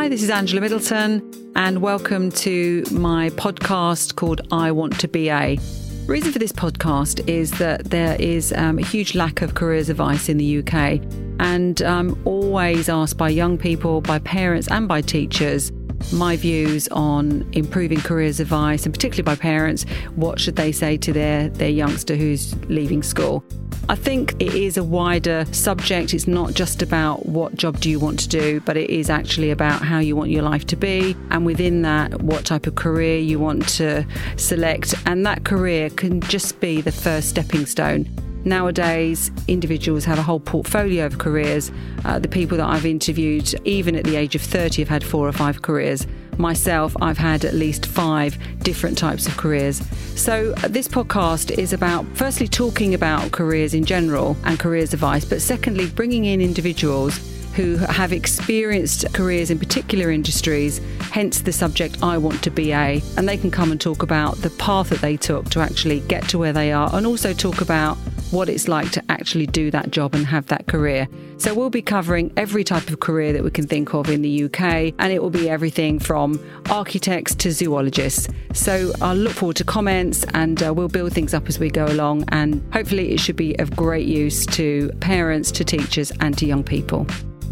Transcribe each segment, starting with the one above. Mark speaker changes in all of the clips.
Speaker 1: Hi, this is Angela Middleton, and welcome to my podcast called I Want to BA. The reason for this podcast is that there is a huge lack of careers advice in the UK, and I'm always asked by young people, by parents and by teachers, my views on improving careers advice, and particularly by parents, what should they say to their youngster who's leaving school. I think it is a wider subject. It's not just about what job do you want to do, but it is actually about how you want your life to be. And within that, what type of career you want to select. And that career can just be the first stepping stone. Nowadays, individuals have a whole portfolio of careers. The people that I've interviewed, even at the age of 30, have had 4 or 5 careers. Myself, I've had at least 5 different types of careers. So this podcast is about, firstly, talking about careers in general and careers advice, but secondly, bringing in individuals who have experienced careers in particular industries, hence the subject I Want to BA, and they can come and talk about the path that they took to actually get to where they are, and also talk about what it's like to actually do that job and have that career. So we'll be covering every type of career that we can think of in the UK, and it will be everything from architects to zoologists. So I'll look forward to comments, and we'll build things up as we go along, and hopefully it should be of great use to parents, to teachers and to young people.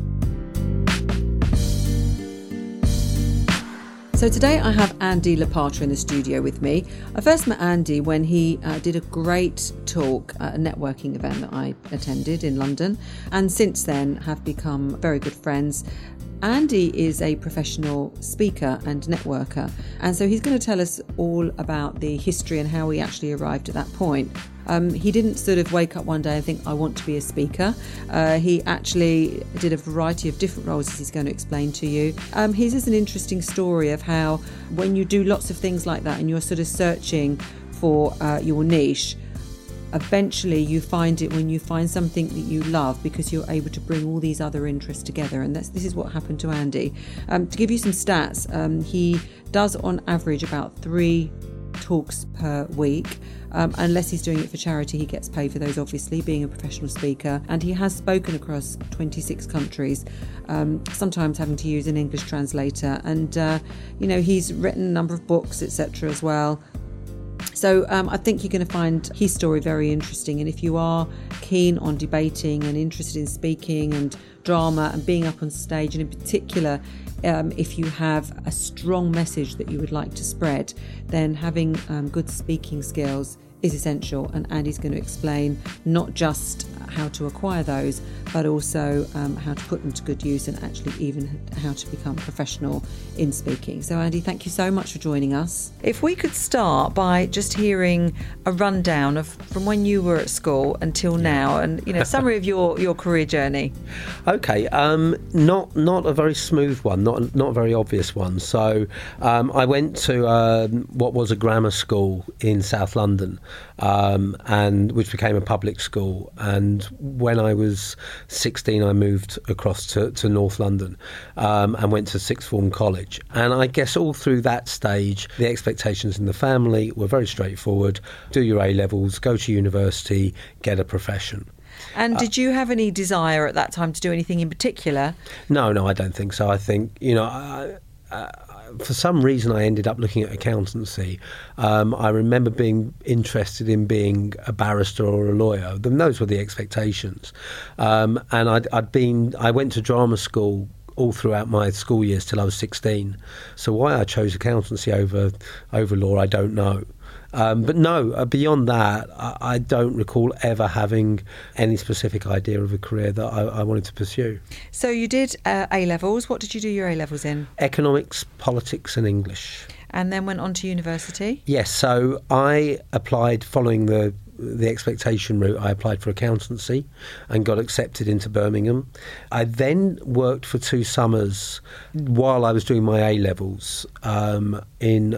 Speaker 1: So today I have Andy Lepatra in the studio with me. I first met Andy when he did a great talk at a networking event that I attended in London, and since then have become very good friends. Andy is a professional speaker and networker, and so he's going to tell us all about the history and how he actually arrived at that point. He didn't sort of wake up one day and think, I want to be a speaker. He actually did a variety of different roles, as he's going to explain to you. His is an interesting story of how when you do lots of things like that and you're sort of searching for your niche, eventually you find it when you find something that you love, because you're able to bring all these other interests together. And this is what happened to Andy. To give you some stats, he does on average about 3 talks per week. Unless he's doing it for charity, he gets paid for those, obviously, being a professional speaker. And he has spoken across 26 countries, sometimes having to use an English translator. And, he's written a number of books, etc. as well. So I think you're going to find his story very interesting. And if you are keen on debating and interested in speaking and drama and being up on stage, and in particular, if you have a strong message that you would like to spread, then having good speaking skills is essential. And Andy's going to explain not just how to acquire those, but also how to put them to good use, and actually even how to become professional in speaking. So Andy, thank you so much for joining us. If we could start by just hearing a rundown of from when you were at school until now, and summary of your career journey.
Speaker 2: Okay, not a very smooth one, not a very obvious one. So I went to what was a grammar school in South London, and which became a public school. And when I was 16, I moved across to North London and went to sixth form college. And I guess all through that stage, the expectations in the family were very straightforward. Do your A-levels, go to university, get a profession.
Speaker 1: And did you have any desire at that time to do anything in particular?
Speaker 2: No, I don't think so. I think, for some reason I ended up looking at accountancy. I remember being interested in being a barrister or a lawyer. Those were the expectations. And I went to drama school all throughout my school years till I was 16. So why I chose accountancy over law, I don't know. But no, beyond that, I don't recall ever having any specific idea of a career that I wanted to pursue. So
Speaker 1: you did A-levels. What did you do your A-levels in?
Speaker 2: Economics, politics and English.
Speaker 1: And then went on to university?
Speaker 2: Yes, so I applied following the expectation route. I applied for accountancy and got accepted into Birmingham. I then worked for 2 summers while I was doing my A-levels in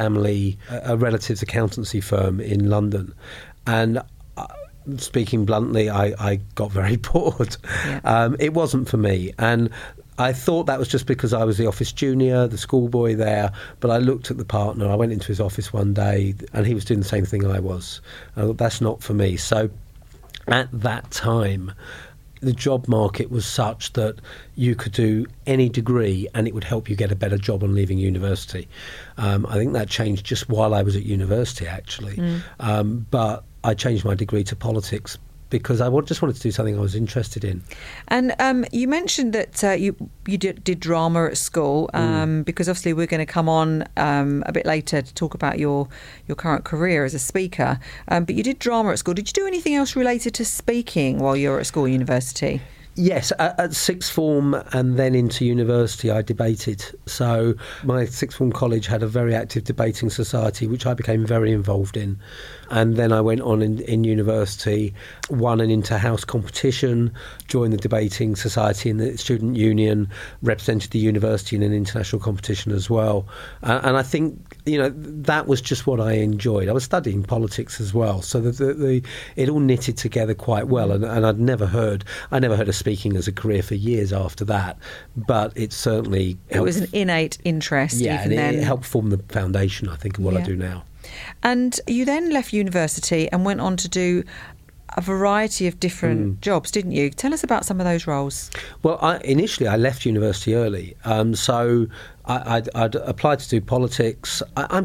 Speaker 2: a relative's accountancy firm in London. And speaking bluntly, I got very bored. Yeah. It wasn't for me. And I thought that was just because I was the office junior, the schoolboy there, but I looked at the partner. I went into his office one day and he was doing the same thing I was. I thought, that's not for me. So at that time, the job market was such that you could do any degree and it would help you get a better job on leaving university. I think that changed just while I was at university, actually. But I changed my degree to politics because I just wanted to do something I was interested in.
Speaker 1: And you mentioned that you did drama at school, because obviously we're going to come on a bit later to talk about your current career as a speaker. But you did drama at school. Did you do anything else related to speaking while you were at school or university?
Speaker 2: Yes, at sixth form and then into university I debated. So my sixth form college had a very active debating society which I became very involved in. And then I went on in university, won an inter-house competition, joined the debating society in the student union, represented the university in an international competition as well. And I think, that was just what I enjoyed. I was studying politics as well, so it all knitted together quite well. And I never heard of speaking as a career for years after that, but it certainly helped.
Speaker 1: It was an innate interest.
Speaker 2: Yeah, and it helped form the foundation, I think, of what I do now.
Speaker 1: And you then left university and went on to do a variety of different jobs, didn't you? Tell us about some of those roles.
Speaker 2: Well, initially I left university early, so I'd applied to do politics.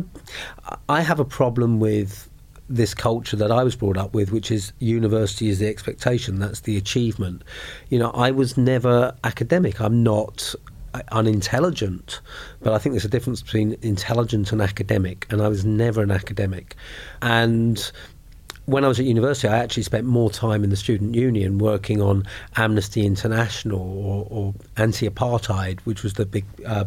Speaker 2: I have a problem with this culture that I was brought up with, which is university is the expectation, that's the achievement. I was never academic. I'm not unintelligent, but I think there's a difference between intelligent and academic, and I was never an academic. And when I was at university, I actually spent more time in the student union working on Amnesty International or anti-apartheid, which was the big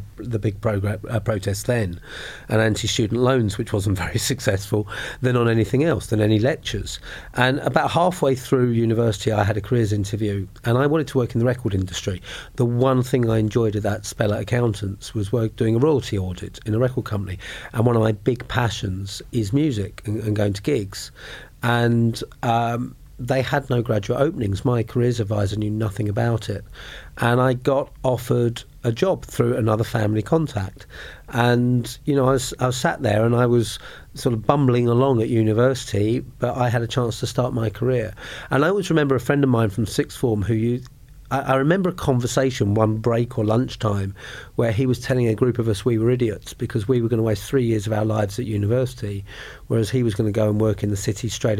Speaker 2: protest then, and anti-student loans, which wasn't very successful, than on anything else, than any lectures. And about halfway through university, I had a careers interview, and I wanted to work in the record industry. The one thing I enjoyed at that spell at accountants was doing a royalty audit in a record company. And one of my big passions is music and going to gigs. And they had no graduate openings. My careers advisor knew nothing about it. And I got offered a job through another family contact. And, I was sat there and I was sort of bumbling along at university, but I had a chance to start my career. And I always remember a friend of mine from sixth form I remember a conversation one break or lunchtime where he was telling a group of us we were idiots because we were going to waste 3 years of our lives at university, whereas he was going to go and work in the city straight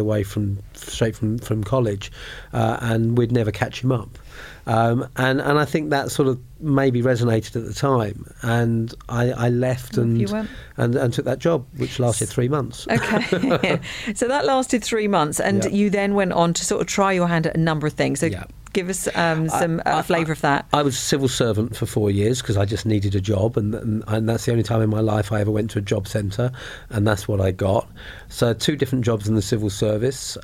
Speaker 2: from college, and we'd never catch him up. And I think that sort of maybe resonated at the time, and I left and took that job, which lasted 3 months.
Speaker 1: Okay, so that lasted 3 months, and you then went on to sort of try your hand at a number of things. So give us some flavour of that. I
Speaker 2: was a civil servant for 4 years because I just needed a job, and that's the only time in my life I ever went to a job centre, and that's what I got. So 2 different jobs in the civil service,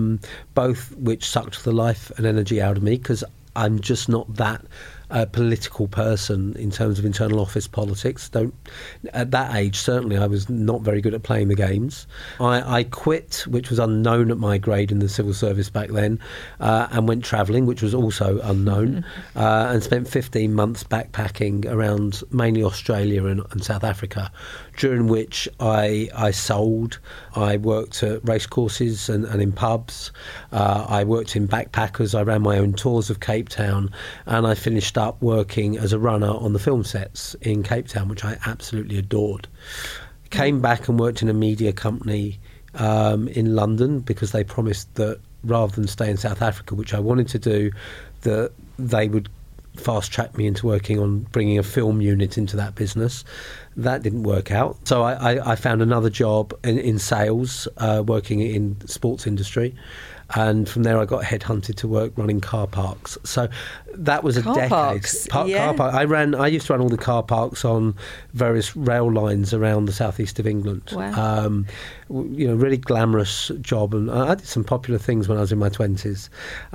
Speaker 2: both which sucked the life and energy out of me because I'm just not that political person in terms of internal office politics. At that age, certainly, I was not very good at playing the games. I quit, which was unknown at my grade in the civil service back then, and went travelling, which was also unknown, and spent 15 months backpacking around mainly Australia and South Africa, during which I sold. I worked at racecourses and in pubs. I worked in backpackers. I ran my own tours of Cape Town, and I finished up working as a runner on the film sets in Cape Town, which I absolutely adored. Came back and worked in a media company in London because they promised that rather than stay in South Africa, which I wanted to do, that they would fast track me into working on bringing a film unit into that business. That didn't work out. So I found another job in sales, working in the sports industry. And from there I got headhunted to work running car parks. So that was a decade. Car park. I used to run all the car parks on various rail lines around the southeast of England.
Speaker 1: Wow.
Speaker 2: Really glamorous job, and I did some popular things when I was in my 20s.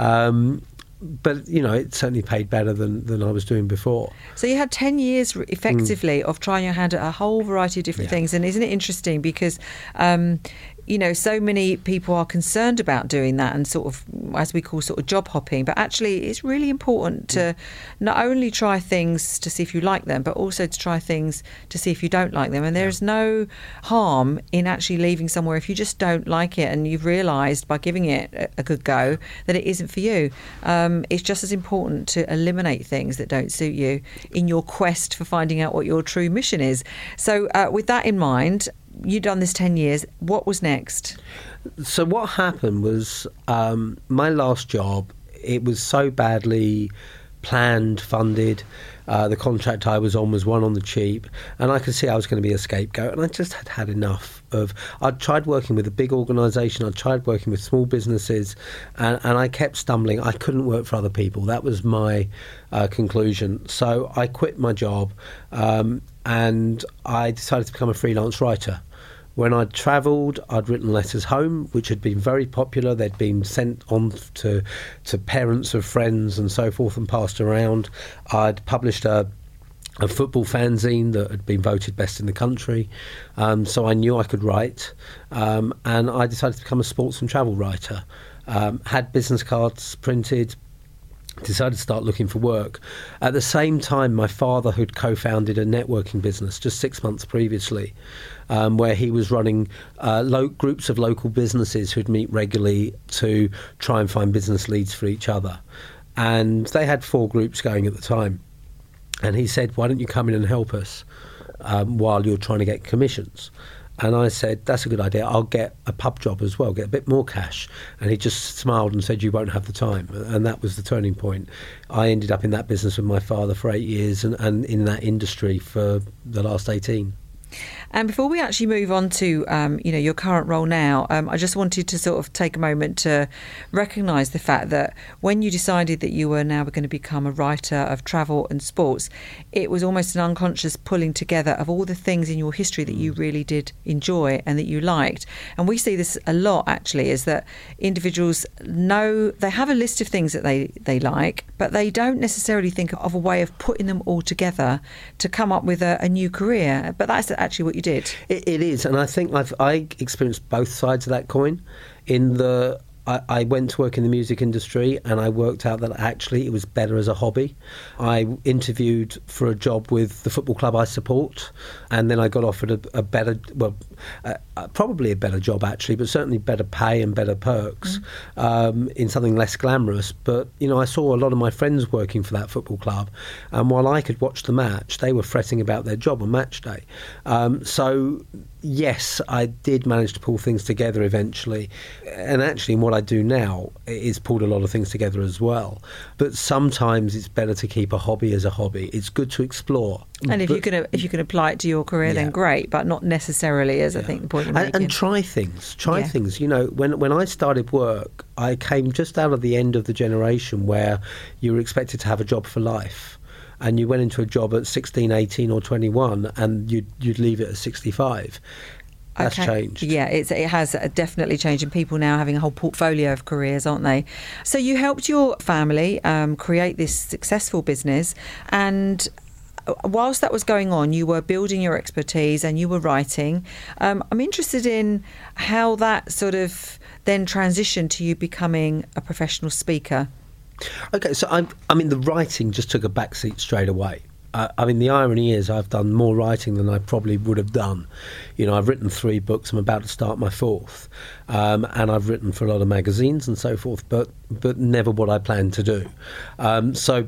Speaker 2: But, it certainly paid better than I was doing before.
Speaker 1: So you had 10 years, effectively, of trying your hand at a whole variety of different things. And isn't it interesting? Because so many people are concerned about doing that and sort of, as we call, sort of job hopping. But actually, it's really important to not only try things to see if you like them, but also to try things to see if you don't like them. And there's no harm in actually leaving somewhere if you just don't like it and you've realised by giving it a good go that it isn't for you. It's just as important to eliminate things that don't suit you in your quest for finding out what your true mission is. So with that in mind, you'd done this 10 years. What was next?
Speaker 2: So what happened was my last job, it was so badly planned, funded. The contract I was on was one on the cheap, and I could see I was going to be a scapegoat, and I just had enough of... I'd tried working with a big organisation, I'd tried working with small businesses, and I kept stumbling. I couldn't work for other people. That was my conclusion. So I quit my job, and I decided to become a freelance writer. When I'd travelled, I'd written letters home, which had been very popular. They'd been sent on to parents of friends and so forth and passed around. I'd published a football fanzine that had been voted best in the country. So I knew I could write. And I decided to become a sports and travel writer. Had business cards printed, decided to start looking for work. At the same time, my father had co-founded a networking business just 6 months previously, where he was running groups of local businesses who'd meet regularly to try and find business leads for each other. And they had 4 groups going at the time. And he said, why don't you come in and help us while you're trying to get commissions? And I said, that's a good idea. I'll get a pub job as well, get a bit more cash. And he just smiled and said, you won't have the time. And that was the turning point. I ended up in that business with my father for 8 years and in that industry for the last 18.
Speaker 1: And before we actually move on to, your current role now, I just wanted to sort of take a moment to recognise the fact that when you decided that you were now going to become a writer of travel and sports, it was almost an unconscious pulling together of all the things in your history that you really did enjoy and that you liked. And we see this a lot, actually, is that individuals know they have a list of things that they like, but they don't necessarily think of a way of putting them all together to come up with a new career. But that's actually what you did.
Speaker 2: It is, and I think I experienced both sides of that coin. I went to work in the music industry and I worked out that actually it was better as a hobby. I interviewed for a job with the football club I support, and then I got offered a better, probably a better job actually, but certainly better pay and better perks in something less glamorous. But, I saw a lot of my friends working for that football club, and while I could watch the match, they were fretting about their job on match day. So yes, I did manage to pull things together eventually. And actually, what I do now is pulled a lot of things together as well. But sometimes it's better to keep a hobby as a hobby. It's good to explore.
Speaker 1: And if you can apply it to your career, then great, but not necessarily, as I think the point you're making.
Speaker 2: And try things. Things. When I started work, I came just out of the end of the generation where you were expected to have a job for life. And you went into a job at 16, 18 or 21 and you'd leave it at 65. That's changed.
Speaker 1: Yeah, it has definitely changed, and people now having a whole portfolio of careers, aren't they? So you helped your family create this successful business, and whilst that was going on, you were building your expertise and you were writing. I'm interested in how that sort of then transitioned to you becoming a professional speaker.
Speaker 2: Okay, so the writing just took a backseat straight away. The irony is I've done more writing than I probably would have done. I've written 3 books. I'm about to start my 4th. And I've written for a lot of magazines and so forth, but never what I planned to do. So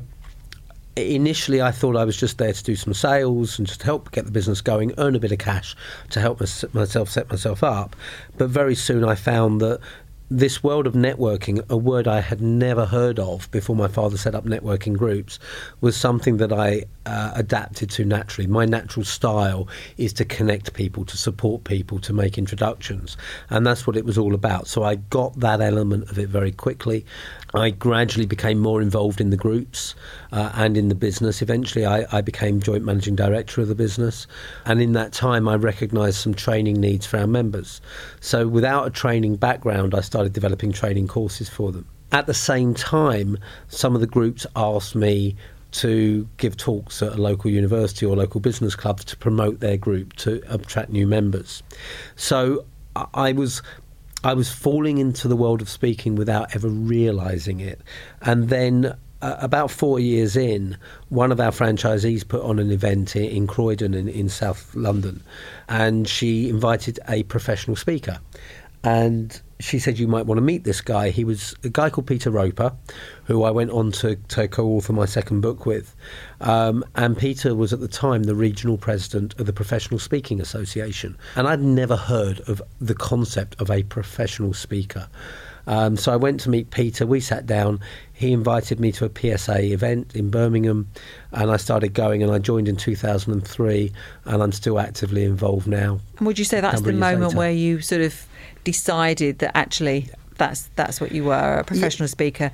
Speaker 2: initially I thought I was just there to do some sales and just help get the business going, earn a bit of cash to help myself set myself up. But very soon I found that this world of networking, a word I had never heard of before my father set up networking groups, was something that I adapted to naturally. My natural style is to connect people, to support people, to make introductions. And that's what it was all about. So I got that element of it very quickly. I gradually became more involved in the groups and in the business. Eventually, I became joint managing director of the business. And in that time, I recognised some training needs for our members. So without a training background, I started developing training courses for them. At the same time, some of the groups asked me to give talks at a local university or local business clubs to promote their group, to attract new members. So I was falling into the world of speaking without ever realising it. And then about 4 years in, one of our franchisees put on an event in Croydon in South London, and she invited a professional speaker. And she said, you might want to meet this guy. He was a guy called Peter Roper, who I went on to co-author my second book with. And Peter was at the time the regional president of the Professional Speaking Association. And I'd never heard of the concept of a professional speaker. So I went to meet Peter. We sat down. He invited me to a PSA event in Birmingham, and I started going, and I joined in 2003, and I'm still actively involved now.
Speaker 1: And would you say that's the moment where you sort of decided that actually that's what you were, a professional speaker?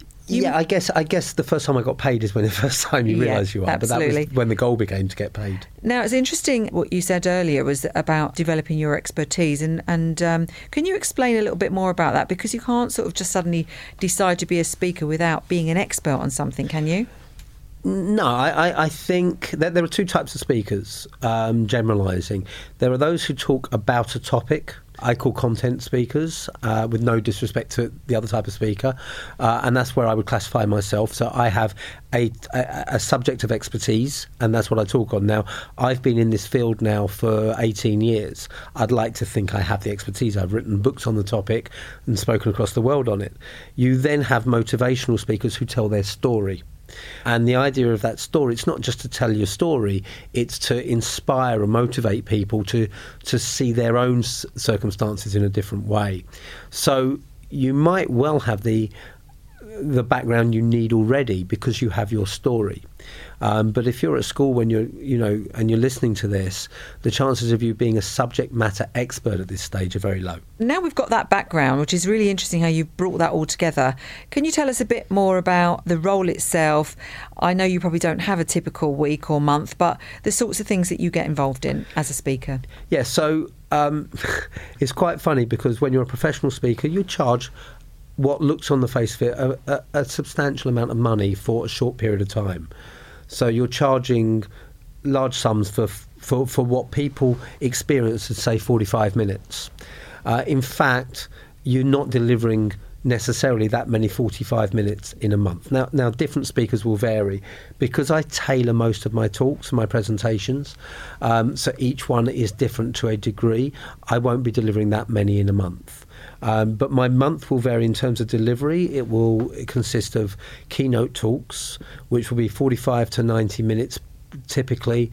Speaker 2: I guess the first time I got paid is when the first time you realise you are.
Speaker 1: Absolutely.
Speaker 2: But that was when the goal became to get paid.
Speaker 1: Now, it's interesting what you said earlier was about developing your expertise. And can you explain a little bit more about that? Because you can't sort of just suddenly decide to be a speaker without being an expert on something, can you?
Speaker 2: No, I think that there are two types of speakers, generalising. There are those who talk about a topic. I call content speakers, with no disrespect to the other type of speaker, and that's where I would classify myself. So I have a subject of expertise, and that's what I talk on. Now, I've been in this field now for 18 years. I'd like to think I have the expertise. I've written books on the topic and spoken across the world on it. You then have motivational speakers who tell their story. And the idea of that story, it's not just to tell your story, it's to inspire and motivate people to see their own circumstances in a different way. So you might well have the background you need already because you have your story. But if you're at school when and you're listening to this, the chances of you being a subject matter expert at this stage are very low.
Speaker 1: Now we've got that background, which is really interesting how you've brought that all together. Can you tell us a bit more about the role itself? I know you probably don't have a typical week or month, but the sorts of things that you get involved in as a speaker.
Speaker 2: Yeah, so it's quite funny because when you're a professional speaker, you charge what looks on the face of it a substantial amount of money for a short period of time. So you're charging large sums for what people experience in, say, 45 minutes. In fact, you're not delivering necessarily that many 45 minutes in a month. Now different speakers will vary because I tailor most of my talks and my presentations, so each one is different to a degree. I won't be delivering that many in a month. But my month will vary in terms of delivery. It will consist of keynote talks, which will be 45 to 90 minutes typically.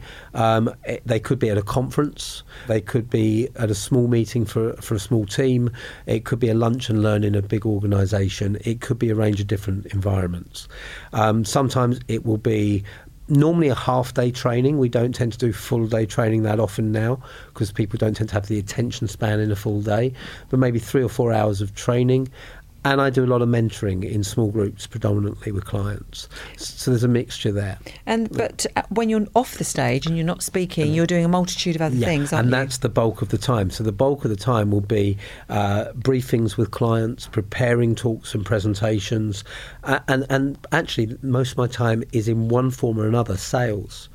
Speaker 2: They could be at a conference. They could be at a small meeting for a small team. It could be a lunch and learn in a big organisation. It could be a range of different environments. Sometimes it will be normally a half-day training. We don't tend to do full-day training that often now because people don't tend to have the attention span in a full day, but maybe 3 or 4 hours of training. And I do a lot of mentoring in small groups, predominantly with clients. So there's a mixture there.
Speaker 1: But when you're off the stage and you're not speaking, you're doing a multitude of other things, aren't you?
Speaker 2: And that's the bulk of the time. So the bulk of the time will be briefings with clients, preparing talks and presentations. And actually, most of my time is in one form or another, sales.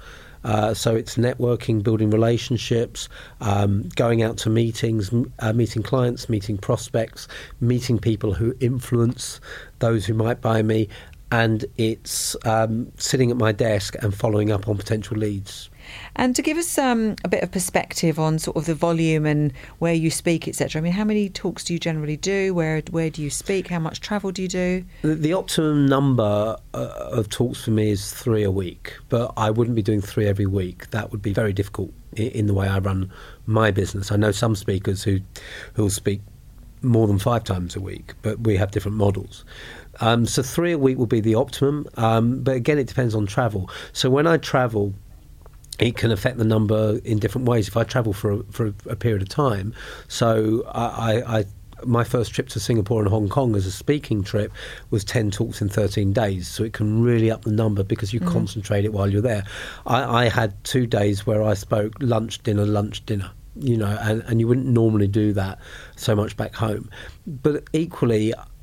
Speaker 2: So it's networking, building relationships, going out to meetings, meeting clients, meeting prospects, meeting people who influence those who might buy me, and it's sitting at my desk and following up on potential leads.
Speaker 1: And to give us a bit of perspective on sort of the volume and where you speak, etc. I mean, how many talks do you generally do? Where do you speak? How much travel do you do?
Speaker 2: The optimum number of talks for me is 3 a week, but I wouldn't be doing 3 every week. That would be very difficult in the way I run my business. I know some speakers who will speak more than 5 times a week, but we have different models. So 3 a week will be the optimum, but again, it depends on travel. So when I travel, it can affect the number in different ways. If I travel for a period of time, so my first trip to Singapore and Hong Kong as a speaking trip was 10 talks in 13 days, so it can really up the number because you concentrate it while you're there. I had 2 days where I spoke lunch, dinner, and you wouldn't normally do that so much back home. But equally,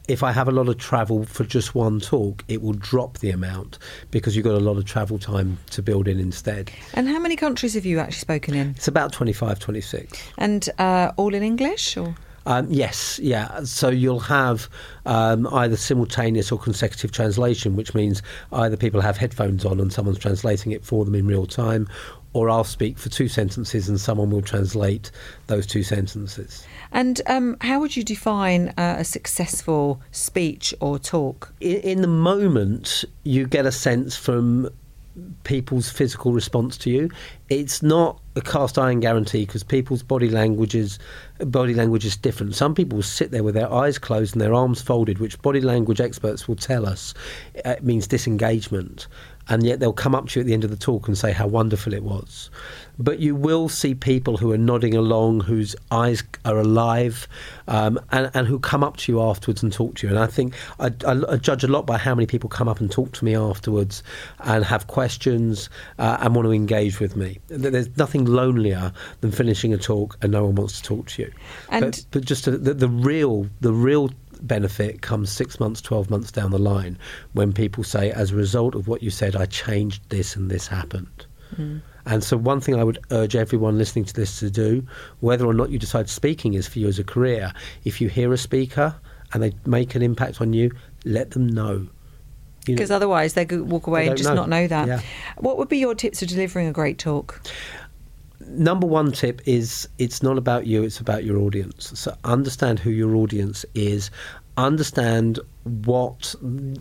Speaker 2: if I have a lot of travel for just one talk, it will drop the amount because you've got a lot of travel time to build in instead.
Speaker 1: And how many countries have you actually spoken in?
Speaker 2: It's about 25, 26.
Speaker 1: And all in English, or?
Speaker 2: Yes, yeah. So you'll have either simultaneous or consecutive translation, which means either people have headphones on and someone's translating it for them in real time, or I'll speak for 2 sentences and someone will translate those 2 sentences.
Speaker 1: And how would you define a successful speech or talk?
Speaker 2: In the moment, you get a sense from people's physical response to you. It's not a cast iron guarantee because people's body language is different. Some people will sit there with their eyes closed and their arms folded, which body language experts will tell us it means disengagement, and yet they'll come up to you at the end of the talk and say how wonderful it was. But you will see people who are nodding along, whose eyes are alive, and who come up to you afterwards and talk to you. And I think I judge a lot by how many people come up and talk to me afterwards and have questions and want to engage with me. There's nothing lonelier than finishing a talk and no one wants to talk to you.
Speaker 1: And
Speaker 2: but just the real benefit comes 6 months, 12 months down the line when people say, as a result of what you said, I changed this and this happened. And so one thing I would urge everyone listening to this to do, whether or not you decide speaking is for you as a career, if you hear a speaker and they make an impact on you, let them know.
Speaker 1: Because otherwise they could walk away and just not know that.
Speaker 2: Yeah.
Speaker 1: What would be your tips for delivering a great talk?
Speaker 2: Number one tip is it's not about you, it's about your audience. So understand who your audience is, understand what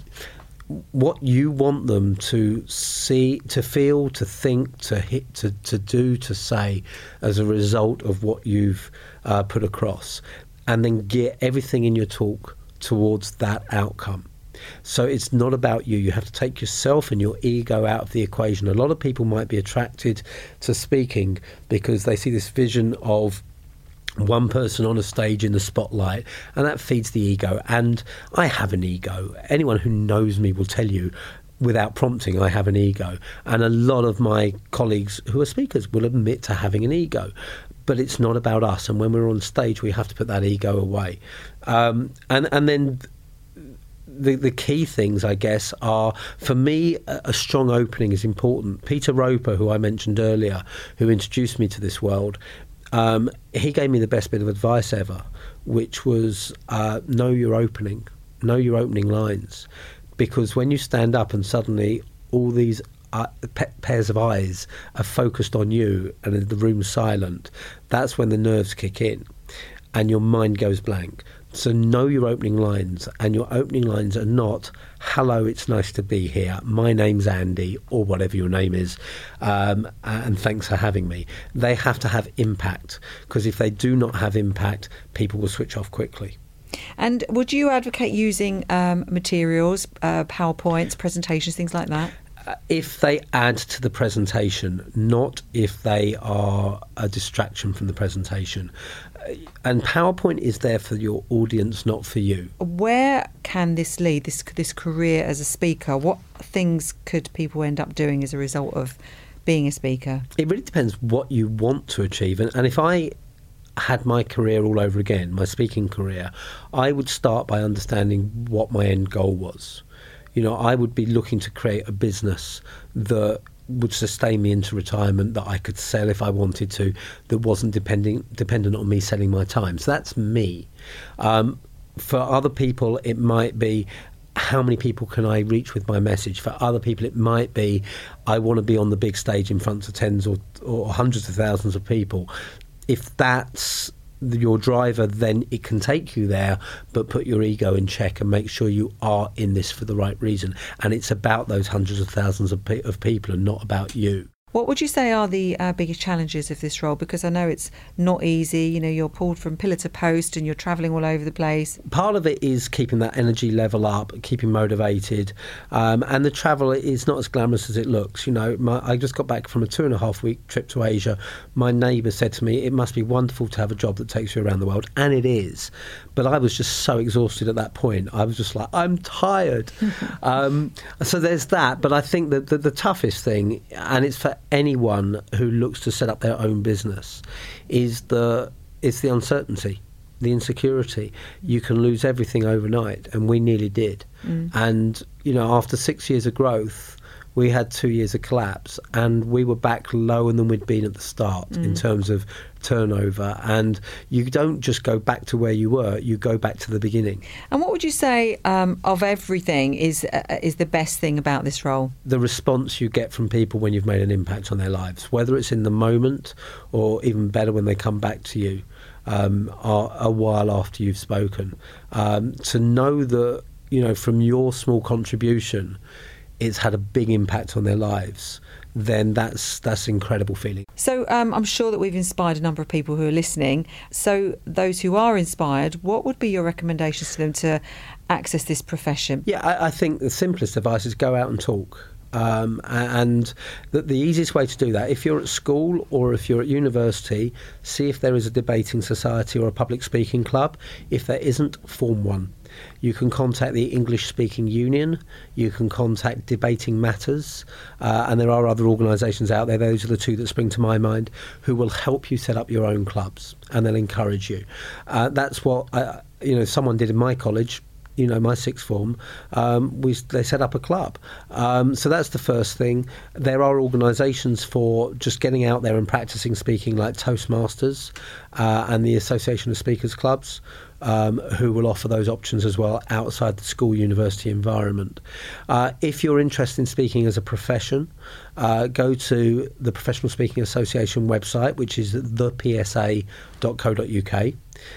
Speaker 2: you want them to see, to feel, to think, to hit, to do, to say as a result of what you've put across, and then gear everything in your talk towards that outcome. So it's not about you. You have to take yourself and your ego out of the equation. A lot of people might be attracted to speaking because they see this vision of one person on a stage in the spotlight, and that feeds the ego. And I have an ego. Anyone who knows me will tell you without prompting I have an ego. And a lot of my colleagues who are speakers will admit to having an ego. But it's not about us. And when we're on stage, we have to put that ego away. And then the key things, I guess, are, for me, a strong opening is important. Peter Roper, who I mentioned earlier, who introduced me to this world, he gave me the best bit of advice ever, which was know your opening lines. Because when you stand up and suddenly all these pairs of eyes are focused on you and the room's silent, that's when the nerves kick in and your mind goes blank. So know your opening lines, and your opening lines are not, hello, it's nice to be here, my name's Andy, or whatever your name is, and thanks for having me. They have to have impact, because if they do not have impact, people will switch off quickly.
Speaker 1: And would you advocate using materials, PowerPoints, presentations, things like that?
Speaker 2: If they add to the presentation, not if they are a distraction from the presentation. And PowerPoint is there for your audience, not for you.
Speaker 1: Where can this lead, this career as a speaker? What things could people end up doing as a result of being a speaker?
Speaker 2: It really depends what you want to achieve. And if I had my career all over again, my speaking career, I would start by understanding what my end goal was. I would be looking to create a business that would sustain me into retirement, that I could sell if I wanted to, that wasn't dependent on me selling my time. So that's me. For other people, it might be, how many people can I reach with my message? For other people, it might be, I want to be on the big stage in front of tens or hundreds of thousands of people. If that's your driver, then it can take you there, but put your ego in check and make sure you are in this for the right reason. And it's about those hundreds of thousands of people and not about you.
Speaker 1: What would you say are the biggest challenges of this role? Because I know it's not easy. You're pulled from pillar to post and you're travelling all over the place.
Speaker 2: Part of it is keeping that energy level up, keeping motivated. And the travel is not as glamorous as it looks. I just got back from a 2.5-week trip to Asia. My neighbour said to me, it must be wonderful to have a job that takes you around the world. And it is. But I was just so exhausted at that point. I was just like, I'm tired. So there's that. But I think that the toughest thing, and it's for anyone who looks to set up their own business, is the uncertainty. the insecurity. You can lose everything overnight, and we nearly did. And, after 6 years of growth, we had 2 years of collapse, and we were back lower than we'd been at the start in terms of turnover. And you don't just go back to where you were, you go back to the beginning.
Speaker 1: And what would you say of everything is the best thing about this role? The
Speaker 2: response you get from people when you've made an impact on their lives, whether it's in the moment or even better when they come back to you a while after you've spoken. To know that, from your small contribution, it's had a big impact on their lives, then that's an incredible feeling.
Speaker 1: So I'm sure that we've inspired a number of people who are listening. So those who are inspired, what would be your recommendations to them to access this profession?
Speaker 2: Yeah, I think the simplest advice is go out and talk. And the easiest way to do that, if you're at school or if you're at university, see if there is a debating society or a public speaking club. If there isn't, form one. You can contact the English Speaking Union, you can contact Debating Matters, and there are other organisations out there, those are the two that spring to my mind, who will help you set up your own clubs, and they'll encourage you. That's what someone did in my college. My sixth form, they set up a club. So that's the first thing. There are organisations for just getting out there and practising speaking, like Toastmasters and the Association of Speakers Clubs, who will offer those options as well outside the school university environment. If you're interested in speaking as a profession, go to the Professional Speaking Association website, which is thepsa.co.uk.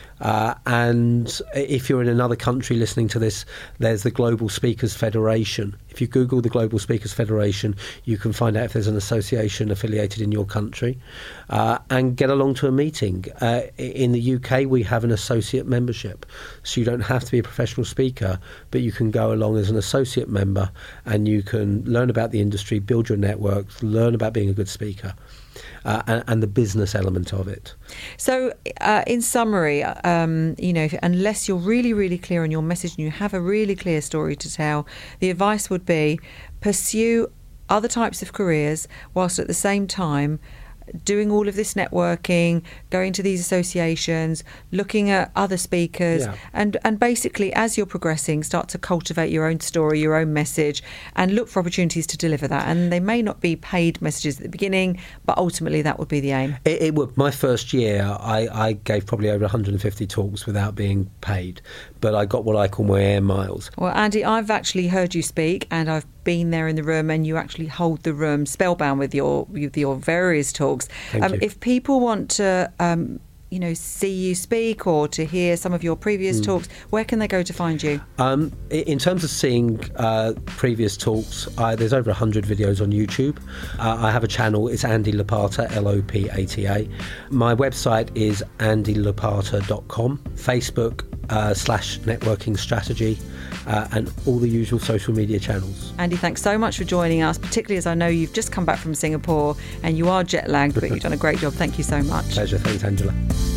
Speaker 2: And if you're in another country listening to this, there's the Global Speakers Federation. If you Google the Global Speakers Federation, you can find out if there's an association affiliated in your country, and get along to a meeting. In the UK, we have an associate membership, so you don't have to be a professional speaker, but you can go along as an associate member and you can learn about the industry, build your network, learn about being a good speaker. And the business element of it. So,
Speaker 1: in summary, unless you're really, really clear on your message and you have a really clear story to tell, the advice would be pursue other types of careers whilst at the same time doing all of this networking, going to these associations, looking at other speakers, and basically, as you're progressing, start to cultivate your own story, your own message, and look for opportunities to deliver that. And they may not be paid messages at the beginning, but ultimately that would be the aim.
Speaker 2: It would. My first year, I gave probably over 150 talks without being paid, but I got what I call my air miles.
Speaker 1: Well, Andy, I've actually heard you speak, and I've been there in the room, and you actually hold the room spellbound with your various talks. If people want to see you speak or to hear some of your previous talks, where can they go to find you?
Speaker 2: In terms of seeing previous talks, there's over 100 videos on YouTube. I have a channel, it's Andy Lopata, Lopata. My website is andylopata.com, Facebook /networking strategy, and all the usual social media channels.
Speaker 1: Andy, thanks so much for joining us, particularly as I know you've just come back from Singapore and you are jet lagged, but you've done a great job. Thank you so much.
Speaker 2: Pleasure. Thanks, Angela.